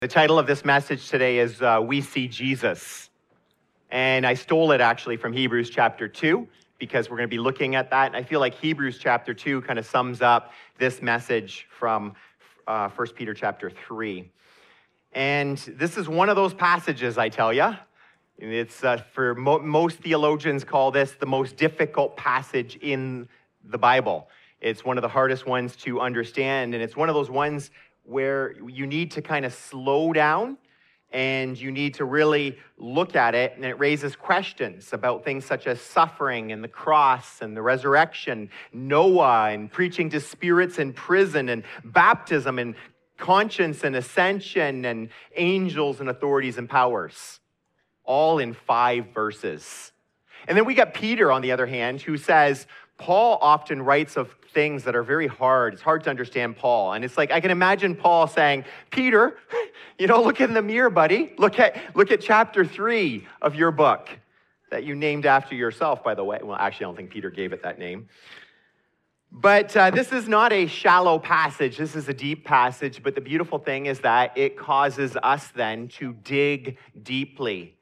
The title of this message today is We See Jesus. And I stole it actually from Hebrews chapter 2 because we're going to be looking at that. And I feel like Hebrews chapter 2 kind of sums up this message from 1 Peter chapter 3. And this is one of those passages, I tell you. It's for most theologians call this the most difficult passage in the Bible. It's one of the hardest ones to understand, and it's one of those ones where you need to kind of slow down and you need to really look at it, and it raises questions about things such as suffering and the cross and the resurrection, Noah and preaching to spirits in prison and baptism and conscience and ascension and angels and authorities and powers, all in 5 verses. And then we got Peter, on the other hand, who says, Paul often writes of things that are very hard. It's hard to understand Paul. And it's like, I can imagine Paul saying, Peter, look in the mirror, buddy. Look at chapter 3 of your book that you named after yourself, by the way. Well, actually, I don't think Peter gave it that name. But this is not a shallow passage. This is a deep passage. But the beautiful thing is that it causes us then to dig deeply.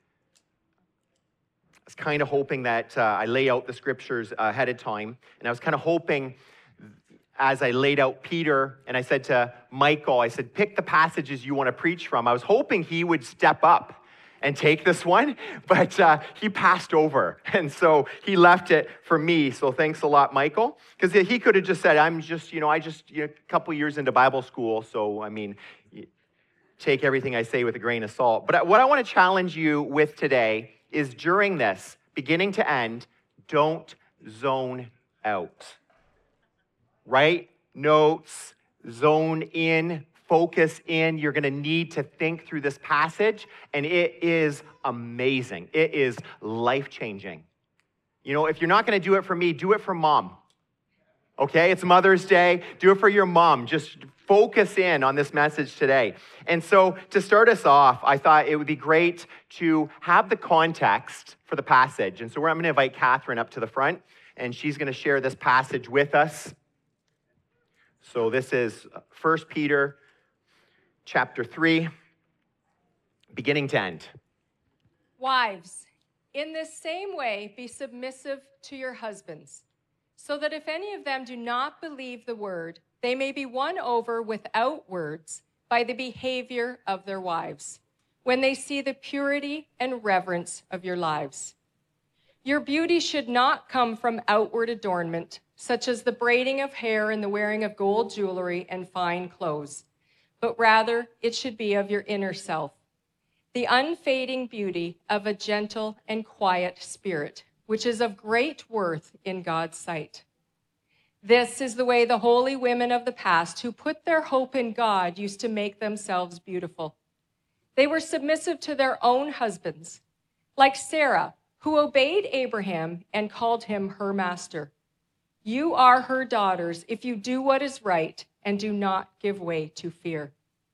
I was kind of hoping that I lay out the scriptures ahead of time. And I was kind of hoping, as I laid out Peter, and I said to Michael, I said, pick the passages you want to preach from. I was hoping he would step up and take this one, but he passed over. And so he left it for me. So thanks a lot, Michael. Because he could have just said, I just a couple years into Bible school. So, take everything I say with a grain of salt. But what I want to challenge you with today is during this, beginning to end, don't zone out. Write notes, zone in, focus in. You're going to need to think through this passage, and it is amazing. It is life-changing. If you're not going to do it for me, do it for Mom. Okay, it's Mother's Day. Do it for your mom. Just focus in on this message today. And so to start us off, I thought it would be great to have the context for the passage. And so I'm going to invite Catherine up to the front, and she's going to share this passage with us. So this is 1 Peter chapter 3, beginning to end. Wives, in this same way, be submissive to your husbands, so that if any of them do not believe the word, they may be won over without words by the behavior of their wives, when they see the purity and reverence of your lives. Your beauty should not come from outward adornment, such as the braiding of hair and the wearing of gold jewelry and fine clothes, but rather it should be of your inner self, the unfading beauty of a gentle and quiet spirit, which is of great worth in God's sight. This is the way the holy women of the past who put their hope in God used to make themselves beautiful. They were submissive to their own husbands, like Sarah, who obeyed Abraham and called him her master. You are her daughters if you do what is right and do not give way to fear.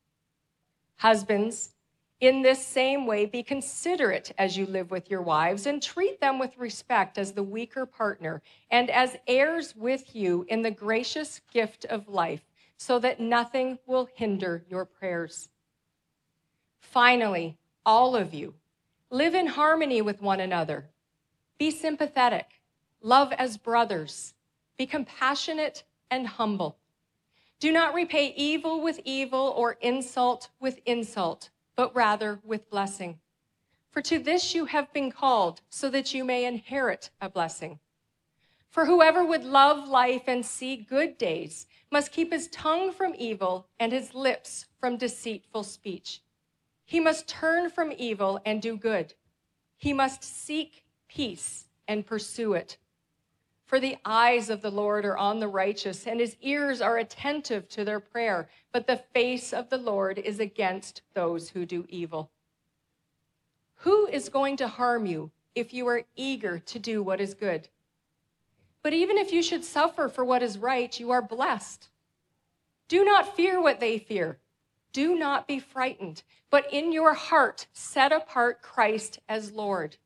Husbands, in this same way, be considerate as you live with your wives and treat them with respect as the weaker partner and as heirs with you in the gracious gift of life, so that nothing will hinder your prayers. Finally, all of you, live in harmony with one another. Be sympathetic, love as brothers, be compassionate and humble. Do not repay evil with evil or insult with insult, but rather with blessing. For to this you have been called, so that you may inherit a blessing. For whoever would love life and see good days must keep his tongue from evil and his lips from deceitful speech. He must turn from evil and do good. He must seek peace and pursue it. For the eyes of the Lord are on the righteous, and his ears are attentive to their prayer, but the face of the Lord is against those who do evil. Who is going to harm you if you are eager to do what is good? But even if you should suffer for what is right, you are blessed. Do not fear what they fear. Do not be frightened, but in your heart set apart Christ as Lord.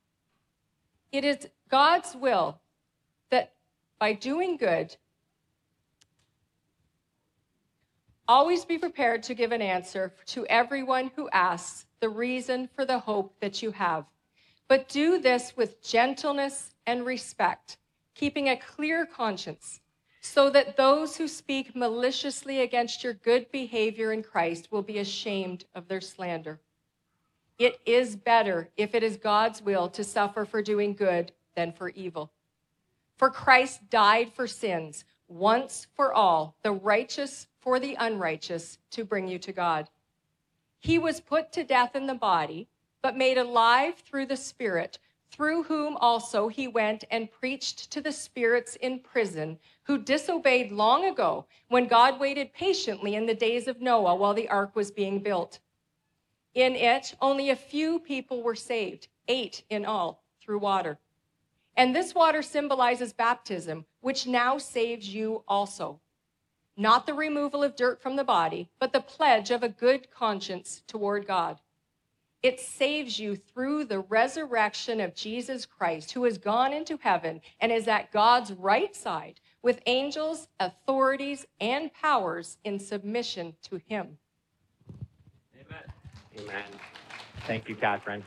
It is God's will that by doing good, Always be prepared to give an answer to everyone who asks the reason for the hope that you have. But do this with gentleness and respect, keeping a clear conscience, so that those who speak maliciously against your good behavior in Christ will be ashamed of their slander. It is better, if it is God's will, to suffer for doing good than for evil. For Christ died for sins, once for all, the righteous for the unrighteous, to bring you to God. He was put to death in the body, but made alive through the Spirit, through whom also he went and preached to the spirits in prison, who disobeyed long ago, when God waited patiently in the days of Noah while the ark was being built. In it, only a few people were saved, 8 in all, through water. And this water symbolizes baptism, which now saves you also. Not the removal of dirt from the body, but the pledge of a good conscience toward God. It saves you through the resurrection of Jesus Christ, who has gone into heaven and is at God's right side, with angels, authorities, and powers in submission to him. Amen. Amen. Thank you, Catherine.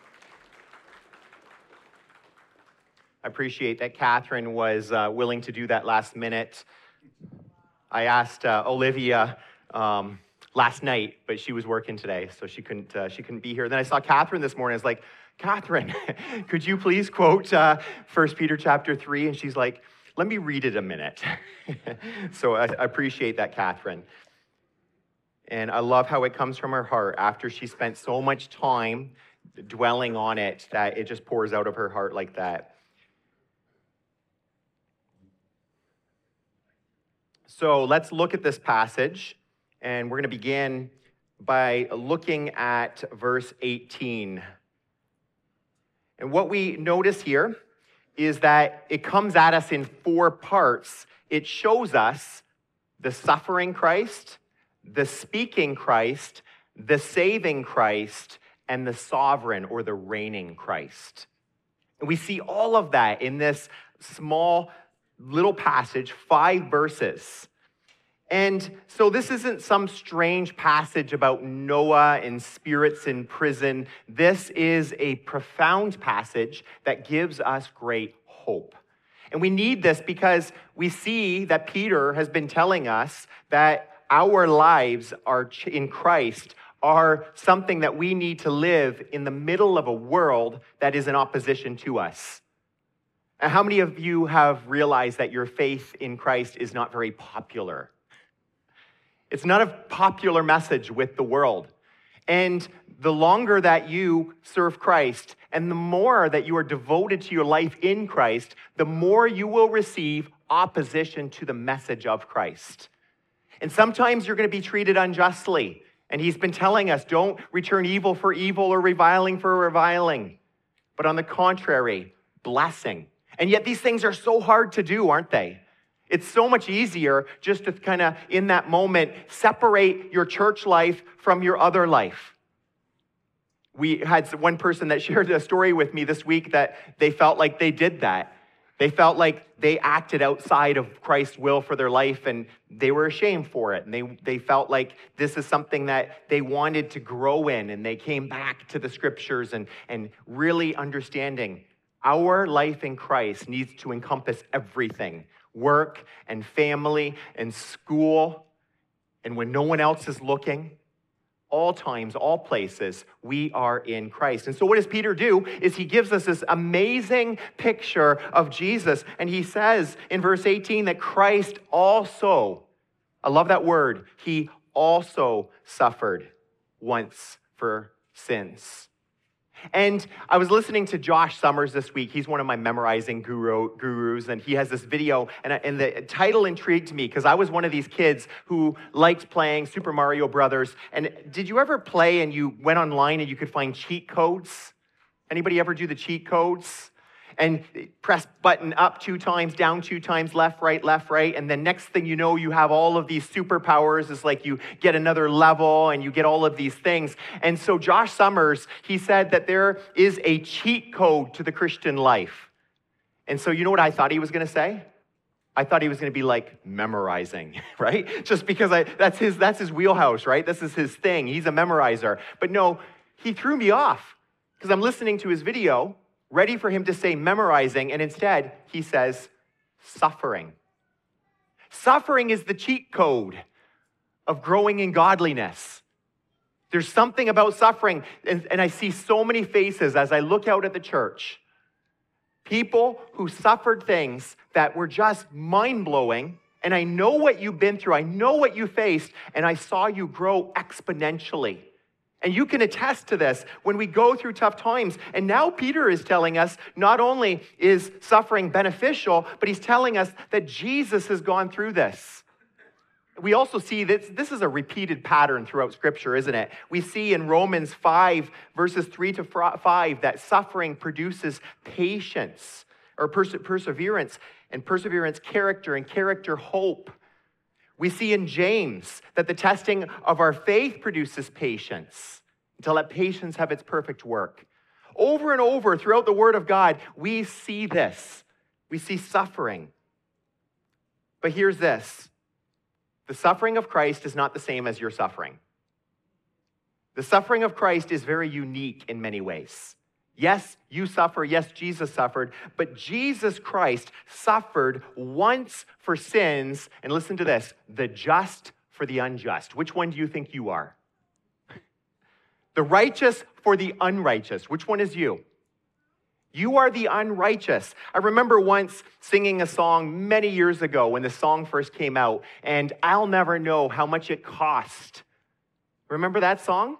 I appreciate that Catherine was willing to do that last minute. I asked Olivia last night, but she was working today, so she couldn't be here. Then I saw Catherine this morning. I was like, Catherine, could you please quote 1 Peter chapter 3? And she's like, let me read it a minute. So I appreciate that, Catherine. And I love how it comes from her heart after she spent so much time dwelling on it, that it just pours out of her heart like that. So let's look at this passage, and we're going to begin by looking at verse 18. And what we notice here is that it comes at us in 4 parts. It shows us the suffering Christ, the speaking Christ, the saving Christ, and the sovereign or the reigning Christ. And we see all of that in this small little passage, 5 verses. And so this isn't some strange passage about Noah and spirits in prison. This is a profound passage that gives us great hope. And we need this because we see that Peter has been telling us that our lives are in Christ are something that we need to live in the middle of a world that is in opposition to us. And how many of you have realized that your faith in Christ is not very popular? It's not a popular message with the world. And the longer that you serve Christ and the more that you are devoted to your life in Christ, the more you will receive opposition to the message of Christ. And sometimes you're going to be treated unjustly. And he's been telling us, don't return evil for evil or reviling for reviling. But on the contrary, blessing. And yet these things are so hard to do, aren't they? It's so much easier just to kind of, in that moment, separate your church life from your other life. We had one person that shared a story with me this week that they felt like they did that. They felt like they acted outside of Christ's will for their life, and they were ashamed for it. And they felt like this is something that they wanted to grow in, and they came back to the scriptures and really understanding our life in Christ needs to encompass everything. Work and family and school, and when no one else is looking, all times, all places, we are in Christ. And so what does Peter do is he gives us this amazing picture of Jesus. And he says in verse 18 that Christ also, I love that word, he also suffered once for sins. And I was listening to Josh Summers this week. He's one of my memorizing gurus, and he has this video, and the title intrigued me because I was one of these kids who liked playing Super Mario Brothers. And did you ever play and you went online and you could find cheat codes? Anybody ever do the cheat codes? And press button up 2 times, down 2 times, left, right, and then next thing you know, you have all of these superpowers. It's like you get another level and you get all of these things. And so Josh Summers, he said that there is a cheat code to the Christian life. And so you know what I thought he was going to say? I thought he was going to be like memorizing, right? Just because that's his wheelhouse, right? This is his thing. He's a memorizer. But no, he threw me off because I'm listening to his video, ready for him to say memorizing, and instead he says suffering. Suffering is the cheat code of growing in godliness. There's something about suffering, and I see so many faces as I look out at the church. People who suffered things that were just mind-blowing, and I know what you've been through, I know what you faced, and I saw you grow exponentially. And you can attest to this when we go through tough times. And now Peter is telling us not only is suffering beneficial, but he's telling us that Jesus has gone through this. We also see that this is a repeated pattern throughout Scripture, isn't it? We see in Romans 5, verses 3 to 5, that suffering produces patience, or perseverance, and perseverance, character, and character, hope. We see in James that the testing of our faith produces patience, until let patience have its perfect work. Over and over throughout the Word of God, we see this. We see suffering. But here's this. The suffering of Christ is not the same as your suffering. The suffering of Christ is very unique in many ways. Yes, you suffer. Yes, Jesus suffered. But Jesus Christ suffered once for sins. And listen to this, the just for the unjust. Which one do you think you are? The righteous for the unrighteous. Which one is you? You are the unrighteous. I remember once singing a song many years ago when the song first came out, and I'll never know how much it cost. Remember that song?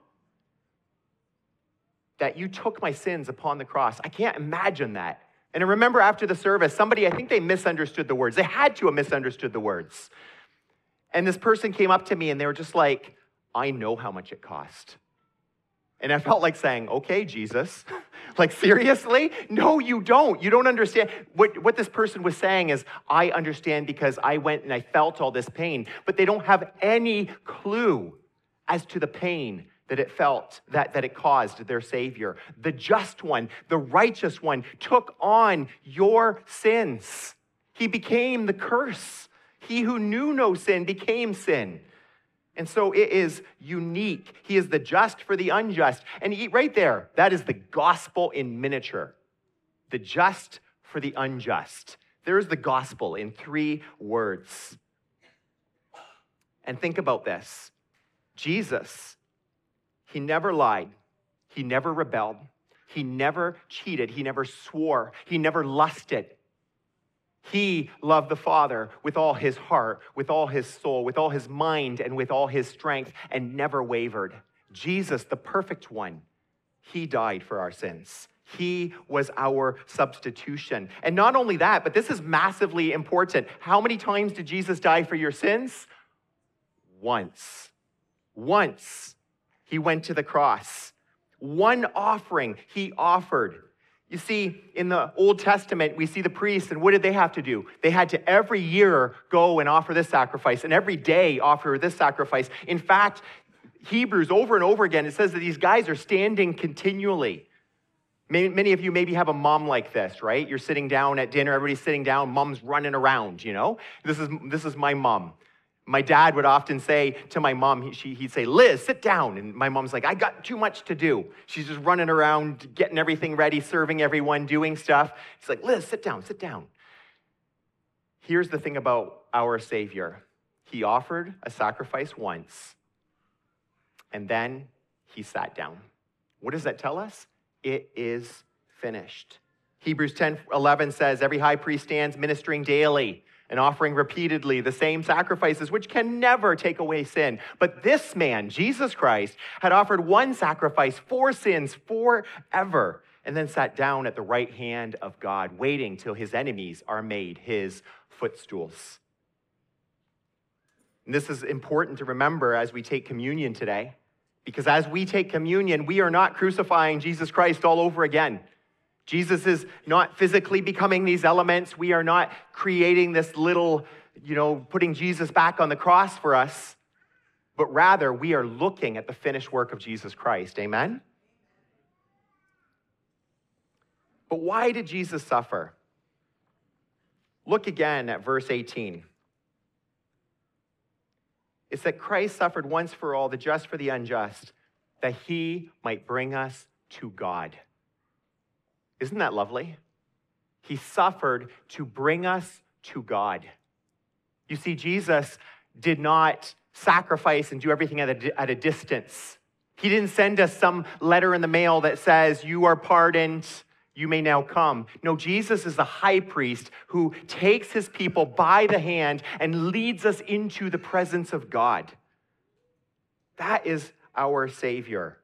That you took my sins upon the cross. I can't imagine that. And I remember after the service, I think they misunderstood the words. They had to have misunderstood the words. And this person came up to me and they were just like, I know how much it cost. And I felt like saying, okay, Jesus, like seriously? No, you don't. You don't understand. What this person was saying is, I understand because I went and I felt all this pain, but they don't have any clue as to the pain that it felt, that it caused their Savior. The just one, the righteous one, took on your sins. He became the curse. He who knew no sin became sin. And so it is unique. He is the just for the unjust. And right there, that is the gospel in miniature. The just for the unjust. There's the gospel in 3 words. And think about this. Jesus, he never lied. He never rebelled. He never cheated. He never swore. He never lusted. He loved the Father with all his heart, with all his soul, with all his mind, and with all his strength, and never wavered. Jesus, the perfect one, he died for our sins. He was our substitution. And not only that, but this is massively important. How many times did Jesus die for your sins? Once. Once he went to the cross. One offering he offered. You see, in the Old Testament, we see the priests, and what did they have to do? They had to every year go and offer this sacrifice, and every day offer this sacrifice. In fact, Hebrews over and over again, it says that these guys are standing continually. Many of you maybe have a mom like this, right? You're sitting down at dinner, everybody's sitting down, mom's running around, you know? This is my mom. My dad would often say to my mom, he'd say, Liz, sit down. And my mom's like, I got too much to do. She's just running around, getting everything ready, serving everyone, doing stuff. He's like, Liz, sit down, sit down. Here's the thing about our Savior. He offered a sacrifice once, and then he sat down. What does that tell us? It is finished. Hebrews 10:11 says, every high priest stands ministering daily and offering repeatedly the same sacrifices, which can never take away sin. But this man, Jesus Christ, had offered one sacrifice for sins forever, and then sat down at the right hand of God, waiting till his enemies are made his footstools. And this is important to remember as we take communion today, because as we take communion, we are not crucifying Jesus Christ all over again. Jesus is not physically becoming these elements. We are not creating this little, putting Jesus back on the cross for us, but rather we are looking at the finished work of Jesus Christ. Amen? But why did Jesus suffer? Look again at verse 18. It's that Christ suffered once for all, the just for the unjust, that he might bring us to God. Isn't that lovely? He suffered to bring us to God. You see, Jesus did not sacrifice and do everything at a distance. He didn't send us some letter in the mail that says, you are pardoned, you may now come. No, Jesus is the high priest who takes his people by the hand and leads us into the presence of God. That is our Savior.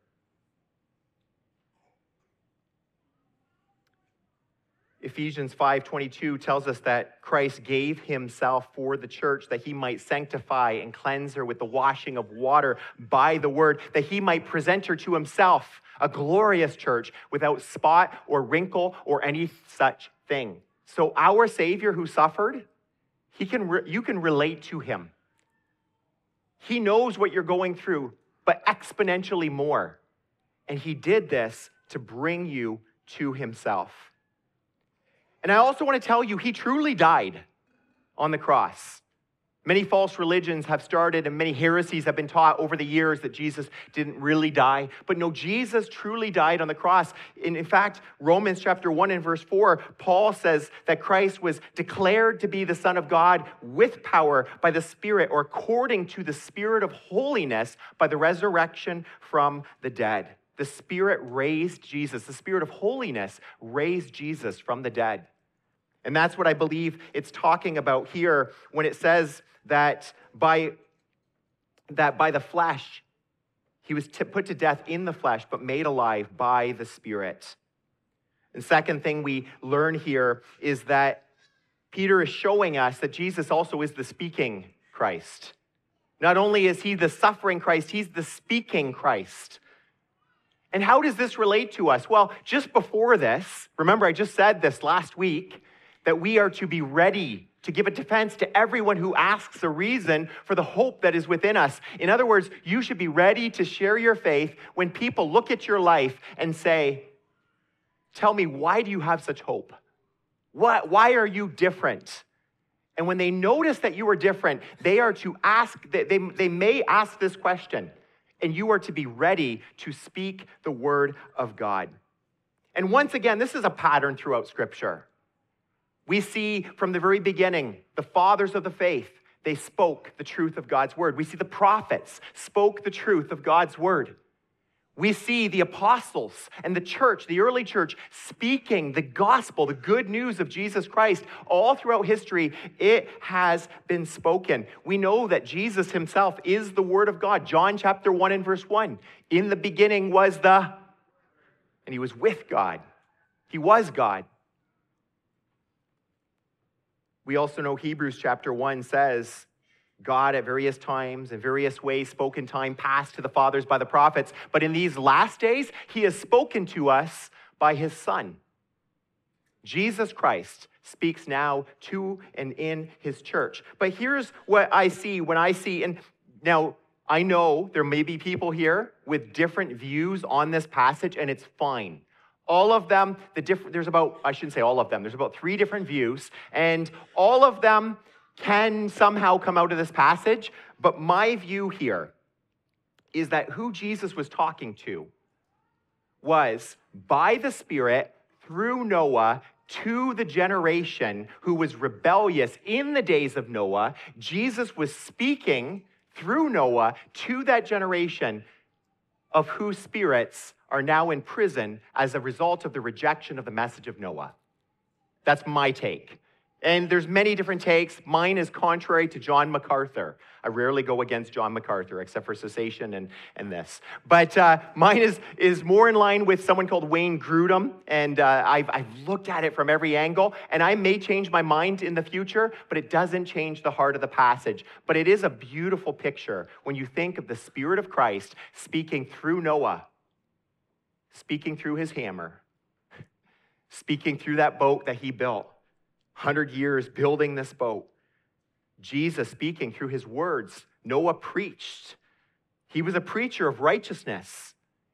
Ephesians 5:22 tells us that Christ gave himself for the church that he might sanctify and cleanse her with the washing of water by the word, that he might present her to himself, a glorious church without spot or wrinkle or any such thing. So our Savior who suffered, you can relate to him. He knows what you're going through, but exponentially more. And he did this to bring you to himself. And I also want to tell you, he truly died on the cross. Many false religions have started and many heresies have been taught over the years that Jesus didn't really die. But no, Jesus truly died on the cross. In fact, Romans chapter 1 and verse 4, Paul says that Christ was declared to be the Son of God with power by the Spirit, or according to the Spirit of holiness by the resurrection from the dead. The Spirit raised Jesus. The Spirit of holiness raised Jesus from the dead. And that's what I believe it's talking about here when it says that by the flesh, he was put to death in the flesh, but made alive by the Spirit. And second thing we learn here is that Peter is showing us that Jesus also is the speaking Christ. Not only is he the suffering Christ, he's the speaking Christ. And how does this relate to us? Well, just before this, remember I just said this last week, that we are to be ready to give a defense to everyone who asks a reason for the hope that is within us. In other words, you should be ready to share your faith when people look at your life and say, tell me, why do you have such hope? Why are you different? And when they notice that you are different, they are to ask, they may ask this question, and you are to be ready to speak the word of God. And once again, this is a pattern throughout Scripture. We see from the very beginning, the fathers of the faith, they spoke the truth of God's word. We see the prophets spoke the truth of God's word. We see the apostles and the church, the early church, speaking the gospel, the good news of Jesus Christ. All throughout history, it has been spoken. We know that Jesus himself is the word of God. John chapter 1 and verse 1. In the beginning was and he was with God. He was God. We also know Hebrews chapter 1 says, God at various times and various ways spoke in time past to the fathers by the prophets, but in these last days, he has spoken to us by his Son. Jesus Christ speaks now to and in his church. But here's what I see when I see, and now I know there may be people here with different views on this passage, and it's fine. All of them, there's about 3 different views, and all of them can somehow come out of this passage, but my view here is that who Jesus was talking to was, by the Spirit, through Noah, to the generation who was rebellious in the days of Noah. Jesus was speaking through Noah to that generation of whose spirits are now in prison as a result of the rejection of the message of Noah. That's my take. And there's many different takes. Mine is contrary to John MacArthur. I rarely go against John MacArthur, except for cessation and this. But mine is more in line with someone called Wayne Grudem, and I've looked at it from every angle, and I may change my mind in the future, but it doesn't change the heart of the passage. But it is a beautiful picture when you think of the Spirit of Christ speaking through Noah, speaking through his hammer, speaking through that boat that he built. 100 years building this boat. Jesus speaking through his words. Noah preached. He was a preacher of righteousness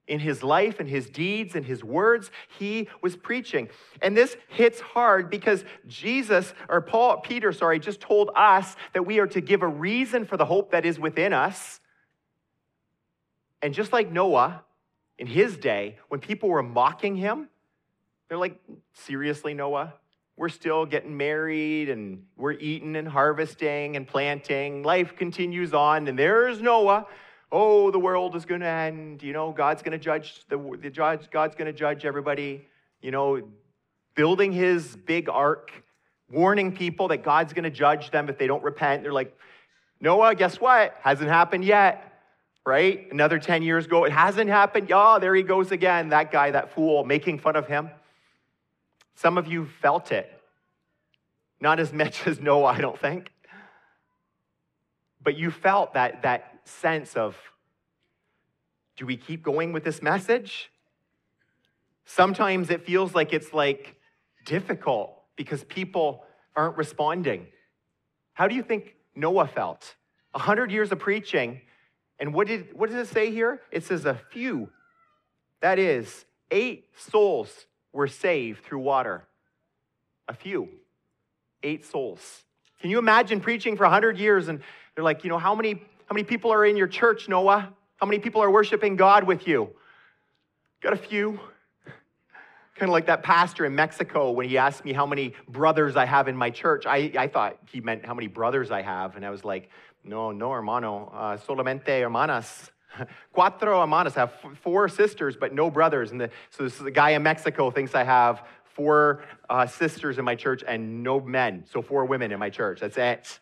In his life and his deeds and his words, he was preaching. And this hits hard because Peter, just told us that we are to give a reason for the hope that is within us. And just like Noah, in his day, when people were mocking him, they're like, seriously, Noah? We're still getting married and we're eating and harvesting and planting. Life continues on, and there's Noah. Oh, the world is going to end. God's going to judge God's going to judge everybody. Building his big ark, warning people that God's going to judge them if they don't repent. They're like, Noah, guess what? Hasn't happened yet, right? Another 10 years ago, it hasn't happened. Oh, there he goes again. That guy, that fool, making fun of him. Some of you felt it. Not as much as Noah, I don't think. But you felt that sense of, do we keep going with this message? Sometimes it feels like it's difficult because people aren't responding. How do you think Noah felt? 100 years of preaching, and what does it say here? It says a few. That is, 8 souls were saved through water. A few. 8 souls. Can you imagine preaching for 100 years and they're like, how many people are in your church, Noah? How many people are worshiping God with you? Got a few. Kind of like that pastor in Mexico when he asked me how many brothers I have in my church. I thought he meant how many brothers I have. And I was like, no, hermano, solamente hermanas. 4 hermanas. I have 4 sisters, but no brothers. So this is a guy in Mexico thinks I have 4 sisters in my church and no men. So 4 women in my church. That's it.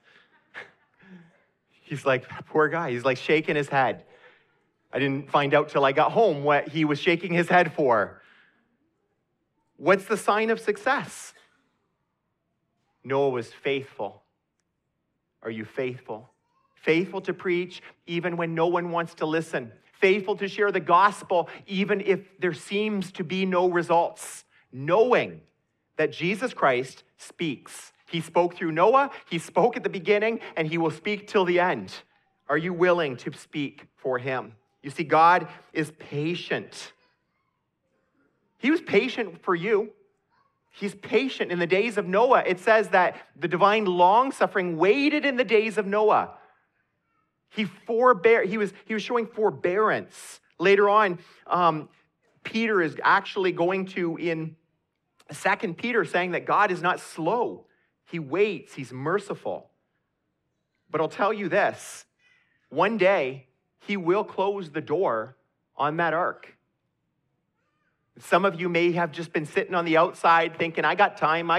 He's like, poor guy. He's like shaking his head. I didn't find out till I got home what he was shaking his head for. What's the sign of success? Noah was faithful. Are you faithful? Faithful to preach even when no one wants to listen. Faithful to share the gospel even if there seems to be no results. Knowing that Jesus Christ speaks. He spoke through Noah, he spoke at the beginning, and he will speak till the end. Are you willing to speak for him? You see, God is patient. He was patient for you. He's patient in the days of Noah. It says that the divine long-suffering waited in the days of Noah. He was showing forbearance. Later on, Peter is actually going to, in 2 Peter, saying that God is not slow. He waits. He's merciful. But I'll tell you this. One day, he will close the door on that ark. Some of you may have just been sitting on the outside thinking, I got time.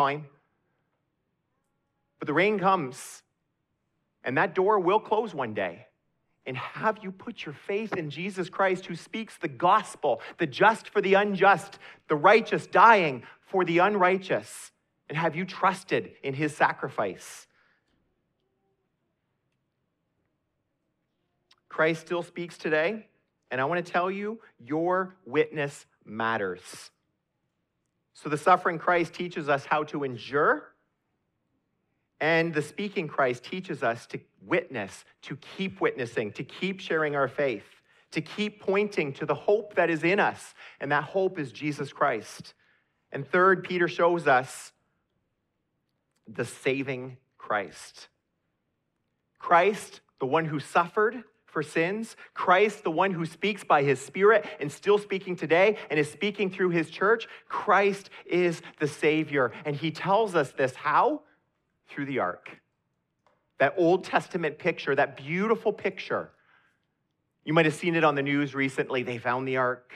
But the rain comes, and that door will close one day. And have you put your faith in Jesus Christ, who speaks the gospel, the just for the unjust, the righteous dying for the unrighteous? And have you trusted in his sacrifice? Christ still speaks today, and I want to tell you, your witness matters. So the suffering Christ teaches us how to endure, and the speaking Christ teaches us to witness, to keep witnessing, to keep sharing our faith, to keep pointing to the hope that is in us, and that hope is Jesus Christ. And third, Peter shows us the saving Christ. Christ, the one who suffered for sins. Christ, the one who speaks by his Spirit and still speaking today and is speaking through his church. Christ is the Savior. And he tells us this. How? Through the ark. That Old Testament picture, that beautiful picture. You might have seen it on the news recently. They found the ark.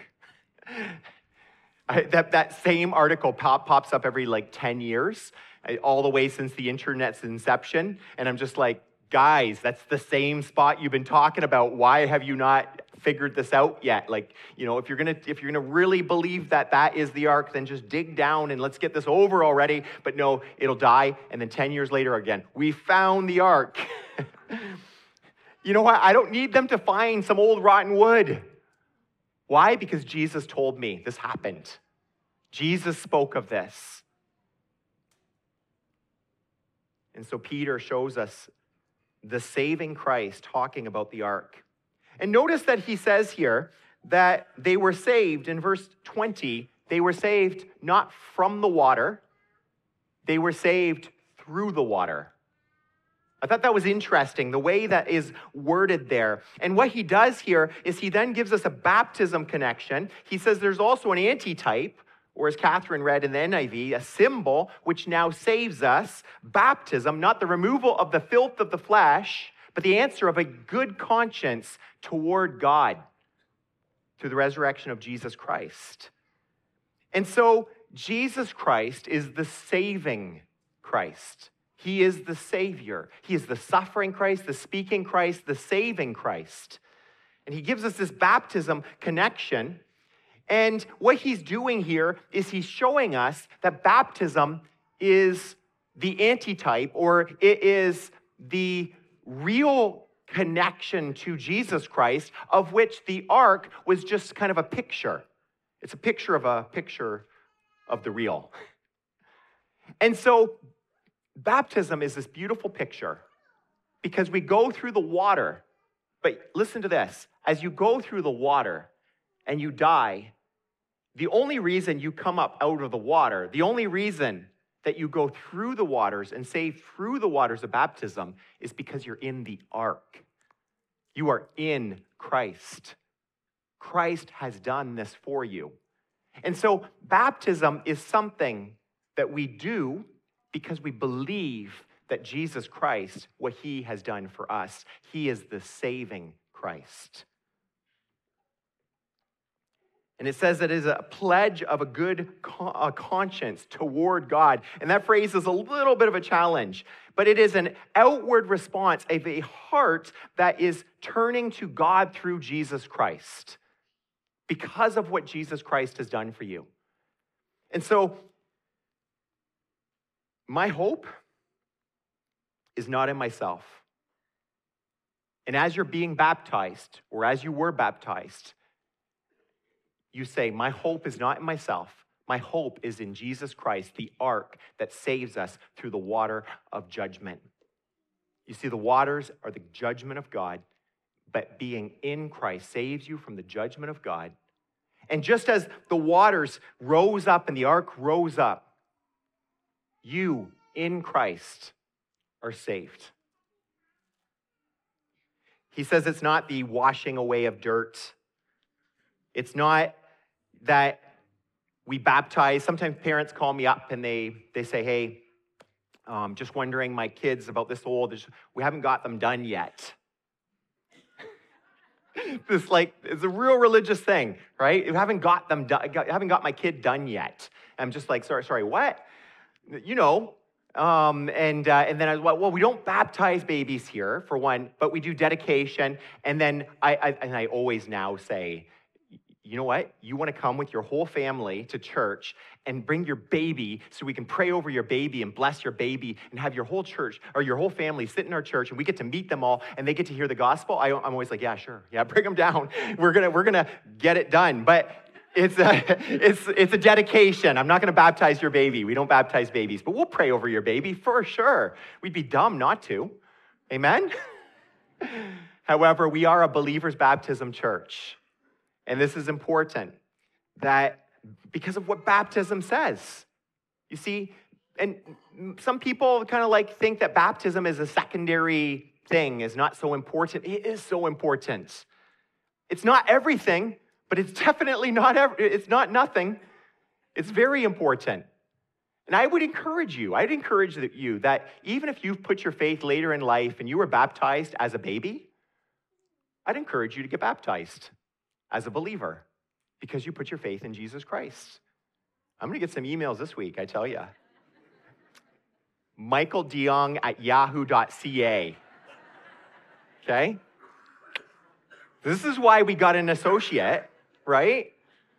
That same article pops up every 10 years, all the way since the internet's inception. And I'm just like, guys, that's the same spot you've been talking about. Why have you not figured this out yet? If you're gonna really believe that is the ark, then just dig down and let's get this over already. But no, it'll die, and then 10 years later again, we found the ark. You know what? I don't need them to find some old rotten wood. Why? Because Jesus told me this happened. Jesus spoke of this. And so Peter shows us the saving Christ talking about the ark. And notice that he says here that they were saved, in verse 20, they were saved not from the water, they were saved through the water. I thought that was interesting, the way that is worded there. And what he does here is he then gives us a baptism connection. He says there's also an antitype, or as Catherine read in the NIV, a symbol which now saves us. Baptism, not the removal of the filth of the flesh, but the answer of a good conscience toward God through the resurrection of Jesus Christ. And so Jesus Christ is the saving Christ. He is the Savior. He is the suffering Christ, the speaking Christ, the saving Christ. And he gives us this baptism connection. And what he's doing here is he's showing us that baptism is the antitype, or it is the real connection to Jesus Christ, of which the ark was just kind of a picture. It's a picture of the real. And so baptism is this beautiful picture because we go through the water. But listen to this. As you go through the water and you die, the only reason you come up out of the water, the only reason that you go through the waters and save through the waters of baptism is because you're in the ark. You are in Christ. Christ has done this for you. And so baptism is something that we do because we believe that Jesus Christ, what he has done for us, he is the saving Christ. And it says that it is a pledge of a good conscience toward God. And that phrase is a little bit of a challenge, but it is an outward response of a heart that is turning to God through Jesus Christ because of what Jesus Christ has done for you. And so, my hope is not in myself. And as you're being baptized, or as you were baptized, you say, my hope is not in myself. My hope is in Jesus Christ, the ark that saves us through the water of judgment. You see, the waters are the judgment of God, but being in Christ saves you from the judgment of God. And just as the waters rose up and the ark rose up, you in Christ are saved. He says it's not the washing away of dirt. It's not that we baptize. Sometimes parents call me up and they say, hey, just wondering, my kids about this old, we haven't got them done yet. It's a real religious thing, right? You haven't got them done, I haven't got my kid done yet. I'm just like, sorry, what? You know, and then I was like, well, we don't baptize babies here, for one, but we do dedication. And then I always now say, you know what? You want to come with your whole family to church and bring your baby so we can pray over your baby and bless your baby and have your whole church or your whole family sit in our church and we get to meet them all and they get to hear the gospel. I'm always like, yeah, sure. Yeah, bring them down. We're gonna get it done. But it's a dedication. I'm not going to baptize your baby. We don't baptize babies, but we'll pray over your baby for sure. We'd be dumb not to. Amen? However, we are a believer's baptism church. And this is important, that because of what baptism says. You see, and some people kind of like think that baptism is a secondary thing, is not so important. It is so important. It's not everything, but it's definitely it's not nothing. It's very important. And I'd encourage you that even if you've put your faith later in life and you were baptized as a baby, I'd encourage you to get baptized as a believer because you put your faith in Jesus Christ. I'm going to get some emails this week, I tell you. michaeldeong@yahoo.ca. Okay? This is why we got an associate, right?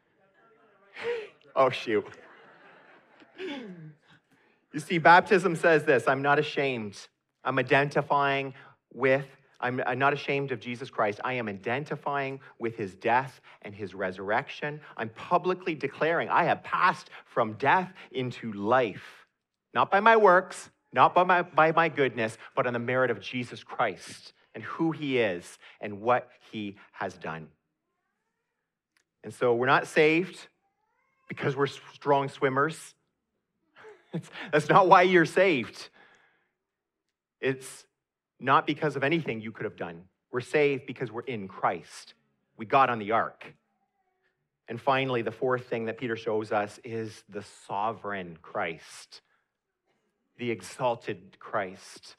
Oh, shoot. You see, baptism says this, I'm not ashamed. I'm not ashamed of Jesus Christ. I am identifying with his death and his resurrection. I'm publicly declaring I have passed from death into life. Not by my works, not by my goodness, but on the merit of Jesus Christ and who he is and what he has done. And so we're not saved because we're strong swimmers. That's not why you're saved. It's not because of anything you could have done. We're saved because we're in Christ. We got on the ark. And finally, the fourth thing that Peter shows us is the sovereign Christ, the exalted Christ.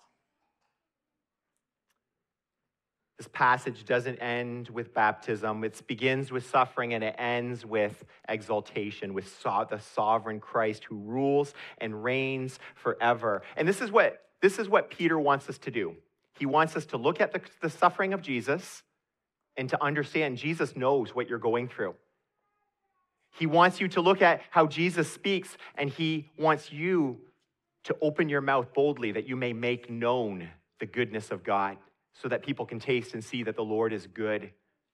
This passage doesn't end with baptism. It begins with suffering and it ends with exaltation, with the sovereign Christ who rules and reigns forever. And this is what Peter wants us to do. He wants us to look at the suffering of Jesus and to understand Jesus knows what you're going through. He wants you to look at how Jesus speaks, and he wants you to open your mouth boldly that you may make known the goodness of God, so that people can taste and see that the Lord is good.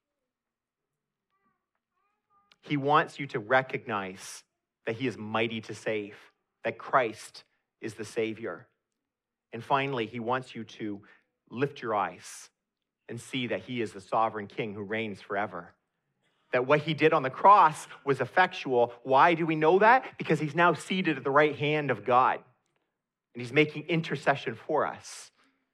He wants you to recognize that he is mighty to save, that Christ is the Savior. And finally, he wants you to lift your eyes and see that he is the sovereign King who reigns forever. That what he did on the cross was effectual. Why do we know that? Because he's now seated at the right hand of God, and he's making intercession for us.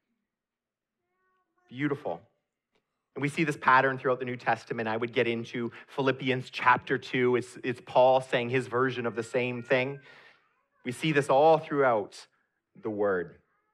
Beautiful. And we see this pattern throughout the New Testament. I would get into Philippians chapter 2. It's Paul saying his version of the same thing. We see this all throughout the Word.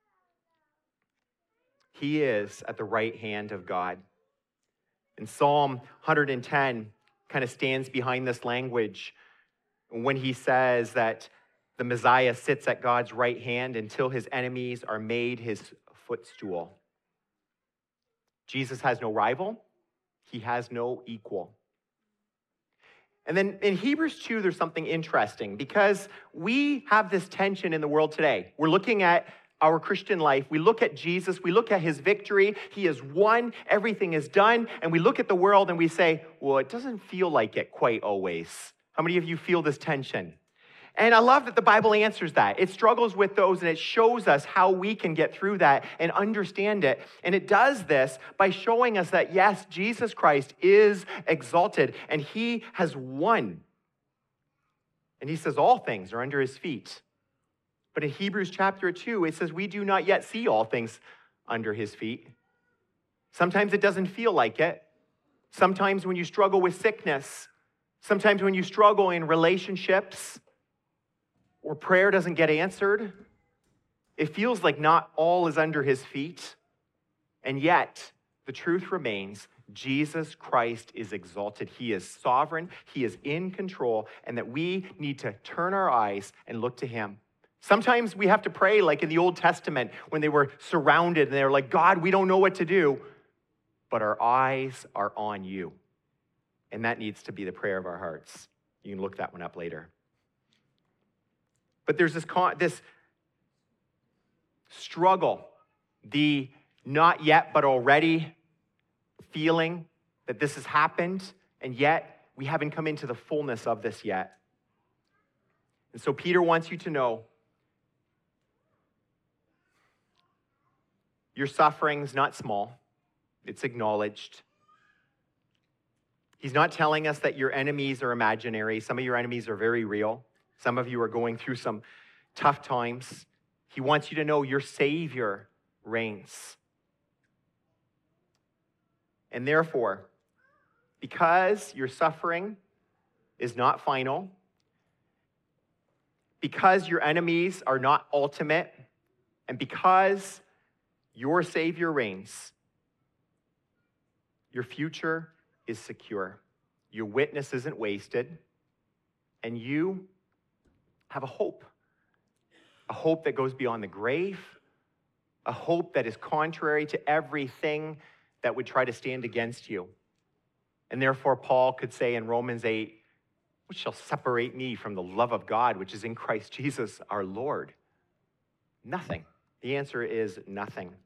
He is at the right hand of God. And Psalm 110 kind of stands behind this language when he says that the Messiah sits at God's right hand until his enemies are made his footstool. Jesus has no rival. He has no equal. And then in Hebrews 2, there's something interesting because we have this tension in the world today. We're looking at our Christian life. We look at Jesus. We look at his victory. He has won. Everything is done. And we look at the world and we say, well, it doesn't feel like it quite always. How many of you feel this tension? And I love that the Bible answers that. It struggles with those and it shows us how we can get through that and understand it. And it does this by showing us that, yes, Jesus Christ is exalted and he has won. And he says all things are under his feet. But in Hebrews chapter 2, it says we do not yet see all things under his feet. Sometimes it doesn't feel like it. Sometimes when you struggle with sickness, sometimes when you struggle in relationships, or prayer doesn't get answered, it feels like not all is under his feet. And yet, the truth remains, Jesus Christ is exalted. He is sovereign. He is in control, and that we need to turn our eyes and look to him. Sometimes we have to pray like in the Old Testament when they were surrounded and they were like, God, we don't know what to do, but our eyes are on you. And that needs to be the prayer of our hearts. You can look that one up later. But there's this struggle, the not yet but already feeling that this has happened, and yet we haven't come into the fullness of this yet. And so Peter wants you to know your suffering's not small. It's acknowledged. He's not telling us that your enemies are imaginary. Some of your enemies are very real. Some of you are going through some tough times. He wants you to know your Savior reigns. And therefore, because your suffering is not final, because your enemies are not ultimate, and because your Savior reigns, your future is secure. Your witness isn't wasted, and you have a hope that goes beyond the grave, a hope that is contrary to everything that would try to stand against you. And therefore, Paul could say in Romans 8, what shall separate me from the love of God, which is in Christ Jesus our Lord? Nothing. The answer is nothing.